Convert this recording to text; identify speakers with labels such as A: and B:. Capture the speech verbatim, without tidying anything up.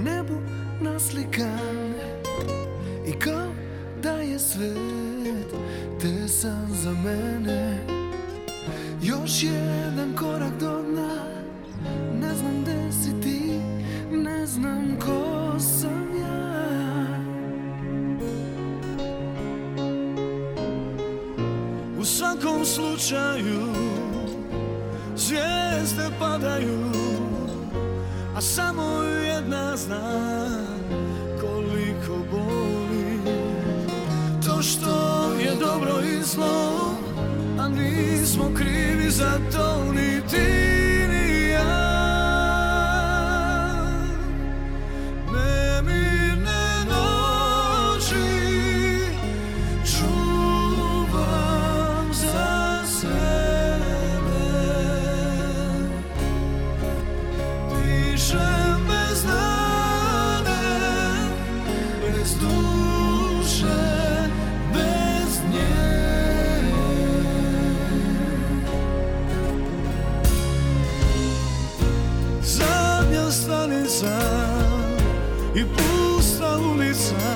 A: nebu naslikan. I kao da je svet tesan za mene. Još jedan korak do dna. Ne znam gde si ti, ne znam ko sam ja.
B: U svakom slučaju zvijezde padaju, a samo jedna zna koliko boli. To što je dobro i zlo, a nismo krivi za to ni ti ni ja. Nemirne noći čuvam za sebe, dišem bez nade, bez duše, bez nje. Zadnja stanica i pusta ulica,